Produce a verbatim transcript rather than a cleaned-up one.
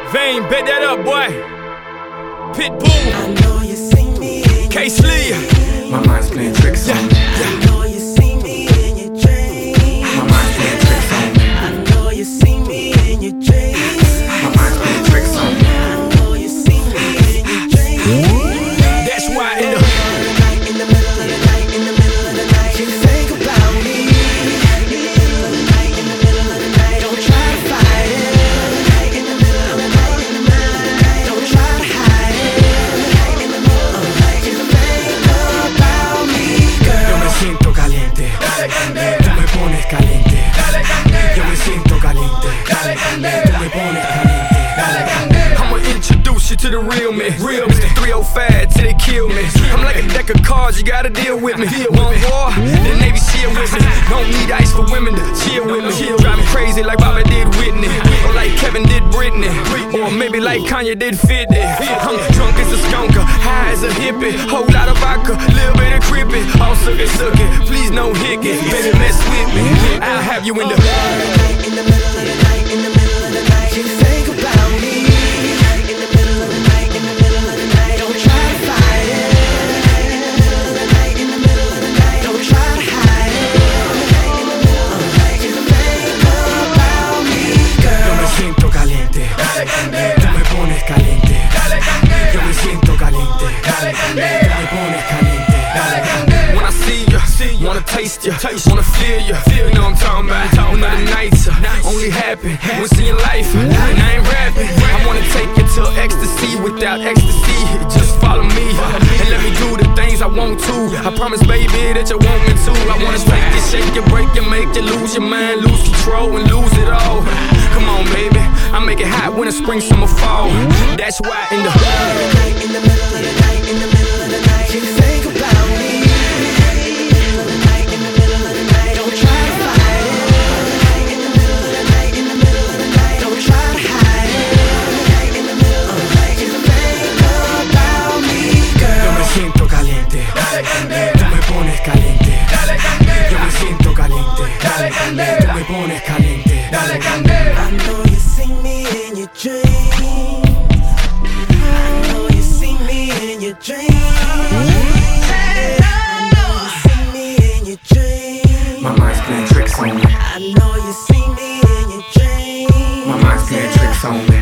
Vane, bet that up, boy. Pitbull. I know you see me in K-Slee. My mind's playing tricks on me. I know you see me in your dreams. My mind's playing tricks on me. I know you see me in your dreams. My mind's playing tricks on me. I know you see me in your dreams. That's why in the In the middle of the night, in the middle of the night, you think about me. In the middle of the night, in the middle of the night, don't try to fight it. In the middle of the night, in the middle of the night, don't try to hide it. In the middle of the night, you think about me, girl. Yo me siento caliente. Tú me pones caliente. Yo me siento caliente. Tú me pones caliente. I'ma introduce you to the real me. Real me. three oh five till they kill me. I'm like a deck of cards, you gotta deal with me. One war, the Navy SEAL with me. Don't need ice for women to chill with me. Drive me crazy like Bobby did Whitney, or like Kevin did Britney, or maybe like Kanye did fifty. I'm drunk as a skunker, high as a hippie. Whole lot of vodka, little bit of crippy. All suck it, suck it, please no hickey. Baby, mess with me, I'll have you in the In the middle of the night, in the middle of the night, you think about me. In the middle of the night, in the middle of the night, don't try to fight it. In the middle of the night, in the middle of the night, don't try to hide it. In the middle of the night, you think about me, Yo me girl. siento caliente. Tú me pones caliente. Yo me siento caliente. Tú me pones caliente. When I see you, wanna taste you, wanna feel you. You know what I'm talking about. One of the nights uh, only happen once in your life, and I ain't rapping. I wanna take you to ecstasy without ecstasy. Just follow me and let me do the things I want to. I promise, baby, that you want me to. I wanna take you, shake you, break you, make you lose your mind, lose control, and lose it all. Come on, baby, I make it hot winter, spring, summer, fall. That's why in the In the middle of the night, in the middle of the night, you think about me. In the middle of the night, in the middle of the night, don't try to fight it. In the middle of the night, in the middle of the night, don't try to hide it. In the middle of the night, you think about me, Yo girl. me siento caliente. Tú me pones caliente. Yo me siento caliente. Tú me pones caliente. I know you see me in your dreams. I know you see me in your dreams. I know you see me in your dreams. My mind's playing tricks on me. I know you see me in your dreams. My mind's playing tricks on me.